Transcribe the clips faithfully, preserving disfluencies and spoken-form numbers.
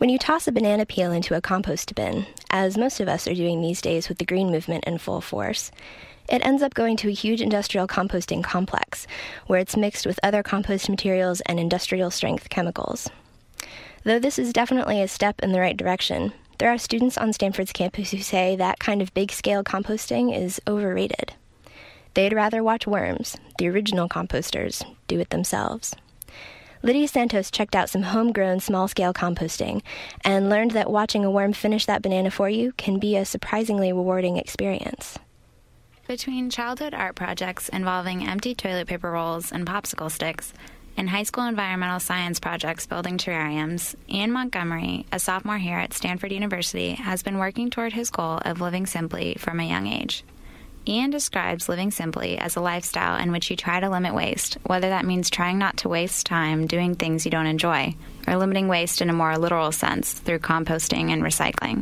When you toss a banana peel into a compost bin, as most of us are doing these days with the green movement in full force, it ends up going to a huge industrial composting complex, where it's mixed with other compost materials and industrial-strength chemicals. Though this is definitely a step in the right direction, there are students on Stanford's campus who say that kind of big-scale composting is overrated. They'd rather watch worms, the original composters, do it themselves. Lydia Santos checked out some homegrown small-scale composting and learned that watching a worm finish that banana for you can be a surprisingly rewarding experience. Between childhood art projects involving empty toilet paper rolls and popsicle sticks and high school environmental science projects building terrariums, Ian Montgomery, a sophomore here at Stanford University, has been working toward his goal of living simply from a young age. Ian describes living simply as a lifestyle in which you try to limit waste, whether that means trying not to waste time doing things you don't enjoy, or limiting waste in a more literal sense through composting and recycling.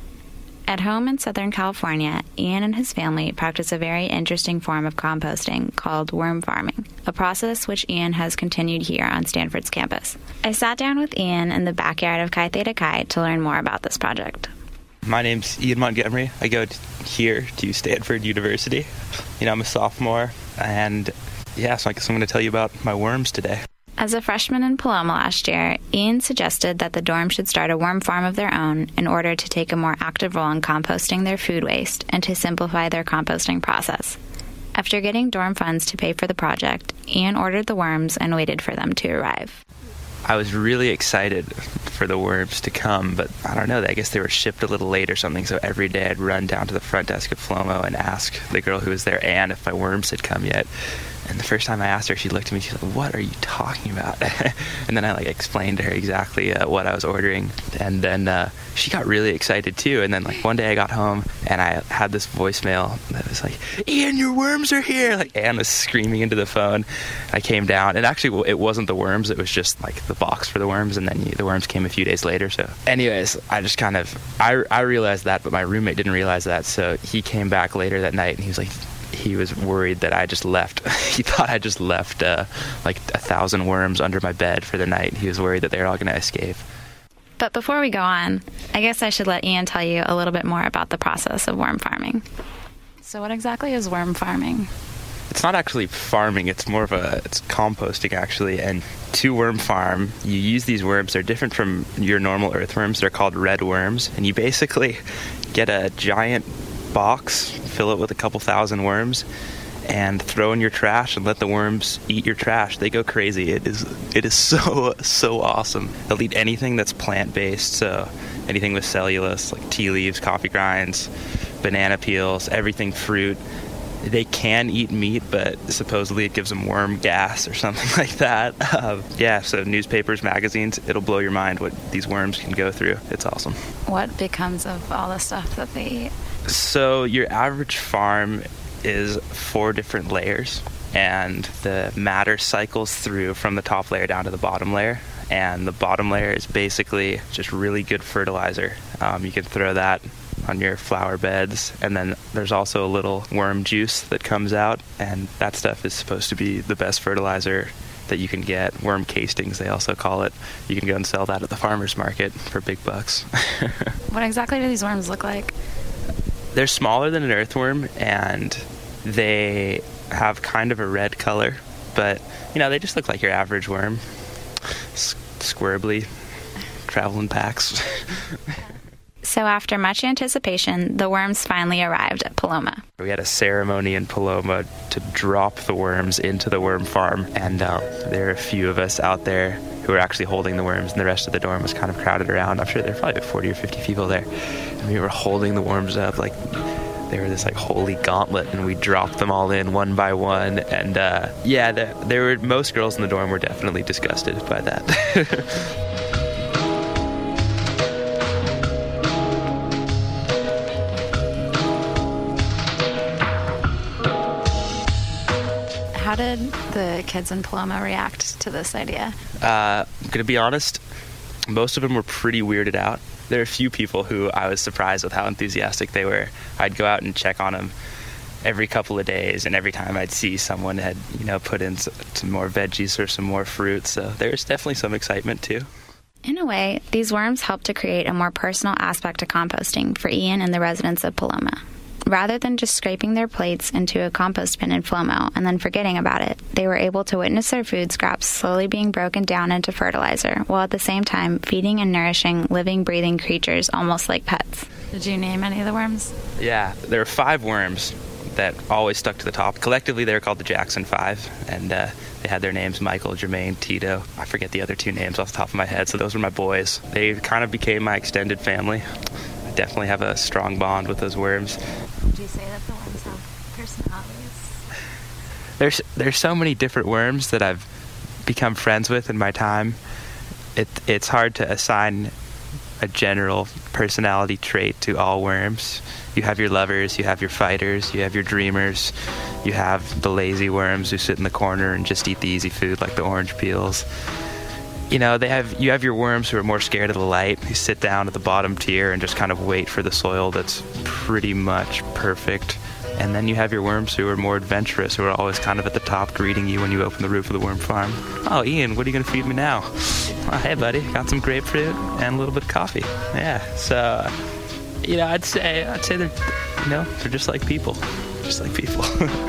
At home in Southern California, Ian and his family practice a very interesting form of composting called worm farming, a process which Ian has continued here on Stanford's campus. I sat down with Ian in the backyard of Chi Theta Chi to learn more about this project. My name's Ian Montgomery. I go t- here to Stanford University. You know, I'm a sophomore, and yeah, so I guess I'm going to tell you about my worms today. As a freshman in Paloma last year, Ian suggested that the dorm should start a worm farm of their own in order to take a more active role in composting their food waste and to simplify their composting process. After getting dorm funds to pay for the project, Ian ordered the worms and waited for them to arrive. I was really excited for the worms to come, but I don't know, I guess they were shipped a little late or something, so every day I'd run down to the front desk at Flomo and ask the girl who was there, Anne, if my worms had come yet. And the first time I asked her, she looked at me, she's like, "What are you talking about?" And then I like explained to her exactly uh, what I was ordering, and then uh, she got really excited too. And then like one day I got home and I had this voicemail that was like, "Ian, your worms are here!" Like Anne was screaming into the phone. I came down, and actually it wasn't the worms; it was just like the box for the worms, and then the worms came a few days later. So, anyways, I just kind of I I realized that, but my roommate didn't realize that. So he came back later that night and he was like, he was worried that I just left. He thought I just left uh, like a thousand worms under my bed for the night. He was worried that they were all going to escape. But before we go on, I guess I should let Ian tell you a little bit more about the process of worm farming. So what exactly is worm farming? It's not actually farming, it's more of a, it's composting actually. And to worm farm, you use these worms. They're different from your normal earthworms. They're called red worms. And you basically get a giant box, fill it with a couple thousand worms, and throw in your trash and let the worms eat your trash. They go crazy. It is it is so, so awesome. They'll eat anything that's plant-based, so anything with cellulose, like tea leaves, coffee grinds, banana peels, everything fruit. They can eat meat, but supposedly it gives them worm gas or something like that. Uh, yeah, so newspapers, magazines, it'll blow your mind what these worms can go through. It's awesome. What becomes of all the stuff that they eat? So your average farm is four different layers, and the matter cycles through from the top layer down to the bottom layer. And the bottom layer is basically just really good fertilizer. Um, you can throw that on your flower beds, and then there's also a little worm juice that comes out, and that stuff is supposed to be the best fertilizer that you can get. Worm castings, they also call it. You can go and sell that at the farmer's market for big bucks. What exactly do these worms look like? They're smaller than an earthworm, and they have kind of a red color, but, you know, they just look like your average worm. S- squirrely, travel in packs. So after much anticipation, the worms finally arrived at Paloma. We had a ceremony in Paloma to drop the worms into the worm farm, and uh, there are a few of us out there who were actually holding the worms, and the rest of the dorm was kind of crowded around. I'm sure there were probably forty or fifty people there, and we were holding the worms up like they were this like holy gauntlet, and we dropped them all in one by one. And uh, yeah, the, there were most girls in the dorm were definitely disgusted by that. How did the kids in Paloma react to this idea? Uh, I'm going to be honest, most of them were pretty weirded out. There are a few people who I was surprised with how enthusiastic they were. I'd go out and check on them every couple of days, and every time I'd see someone had, you know, put in some more veggies or some more fruit, so there was definitely some excitement too. In a way, these worms help to create a more personal aspect to composting for Ian and the residents of Paloma. Rather than just scraping their plates into a compost bin in Flomo and then forgetting about it, they were able to witness their food scraps slowly being broken down into fertilizer, while at the same time feeding and nourishing living, breathing creatures almost like pets. Did you name any of the worms? Yeah, there are five worms that always stuck to the top. Collectively, they were called the Jackson Five, and uh, they had their names Michael, Jermaine, Tito. I forget the other two names off the top of my head, so those were my boys. They kind of became my extended family. I definitely have a strong bond with those worms. Would you say that the worms have personalities? There's, there's so many different worms that I've become friends with in my time. It, it's hard to assign a general personality trait to all worms. You have your lovers, you have your fighters, you have your dreamers, you have the lazy worms who sit in the corner and just eat the easy food like the orange peels. You know, they have you have your worms who are more scared of the light, who sit down at the bottom tier and just kind of wait for the soil that's pretty much perfect. And then you have your worms who are more adventurous, who are always kind of at the top greeting you when you open the roof of the worm farm. Oh, Ian, what are you going to feed me now? Oh, hey, buddy, got some grapefruit and a little bit of coffee. Yeah, so, you know, I'd say, I'd say they're, you know, they're just like people. Just like people.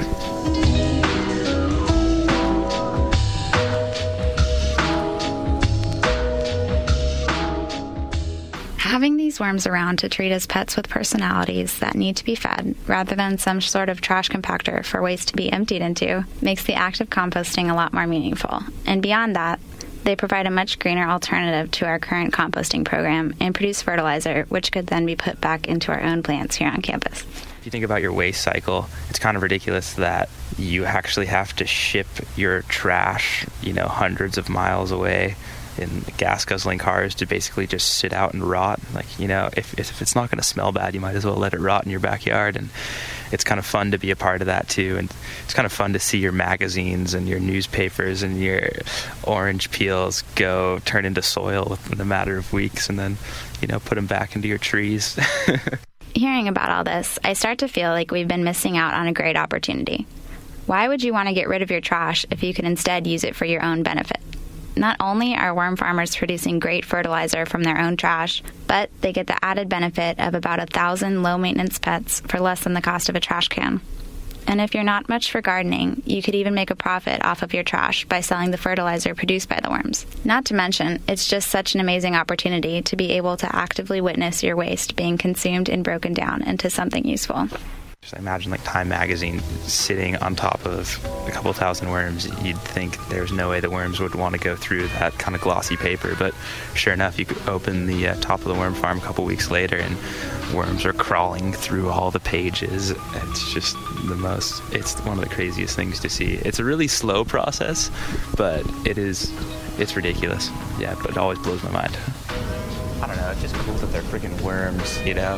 Having these worms around to treat as pets with personalities that need to be fed, rather than some sort of trash compactor for waste to be emptied into, makes the act of composting a lot more meaningful. And beyond that, they provide a much greener alternative to our current composting program and produce fertilizer, which could then be put back into our own plants here on campus. If you think about your waste cycle, it's kind of ridiculous that you actually have to ship your trash, you know, hundreds of miles away in gas-guzzling cars to basically just sit out and rot. Like, you know, if if it's not going to smell bad, you might as well let it rot in your backyard. And it's kind of fun to be a part of that too. And it's kind of fun to see your magazines and your newspapers and your orange peels go turn into soil in a matter of weeks, and then, you know, put them back into your trees. Hearing about all this, I start to feel like we've been missing out on a great opportunity. Why would you want to get rid of your trash if you could instead use it for your own benefit? Not only are worm farmers producing great fertilizer from their own trash, but they get the added benefit of about a thousand low-maintenance pets for less than the cost of a trash can. And if you're not much for gardening, you could even make a profit off of your trash by selling the fertilizer produced by the worms. Not to mention, it's just such an amazing opportunity to be able to actively witness your waste being consumed and broken down into something useful. Just imagine like Time magazine sitting on top of a couple thousand worms. You'd think there's no way the worms would want to go through that kind of glossy paper, but sure enough, you could open the uh, top of the worm farm a couple weeks later and worms are crawling through all the pages. It's just the most, it's one of the craziest things to see. It's a really slow process, but it is, it's ridiculous. Yeah, but it always blows my mind. I don't know, it's just cool that they're freaking worms, you know?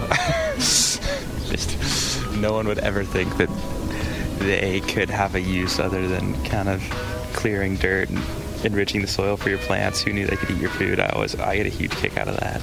Just, no one would ever think that they could have a use other than kind of clearing dirt and enriching the soil for your plants. Who knew they could eat your food? I always, I get a huge kick out of that.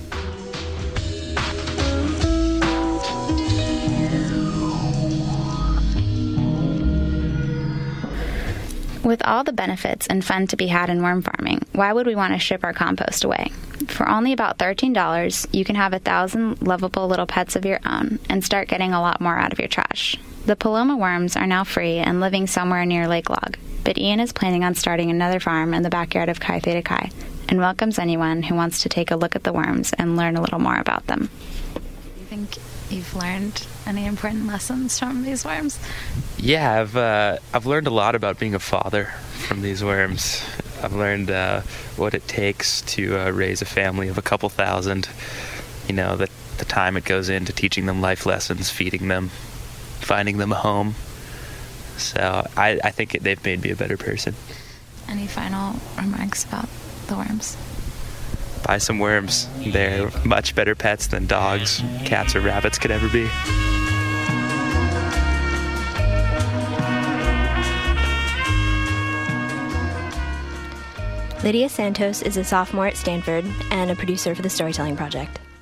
With all the benefits and fun to be had in worm farming, why would we want to ship our compost away? For only about thirteen dollars, you can have a thousand lovable little pets of your own and start getting a lot more out of your trash. The Paloma worms are now free and living somewhere near Lake Log, but Ian is planning on starting another farm in the backyard of Chi Theta Chi and welcomes anyone who wants to take a look at the worms and learn a little more about them. Do you think you've learned any important lessons from these worms? Yeah, I've uh, I've learned a lot about being a father from these worms. I've learned uh, what it takes to uh, raise a family of a couple thousand. You know, the the time it goes into teaching them life lessons, feeding them, finding them a home. So I, I think it, they've made me a better person. Any final remarks about the worms? Buy some worms. They're much better pets than dogs, cats, or rabbits could ever be. Lydia Santos is a sophomore at Stanford and a producer for the Storytelling Project.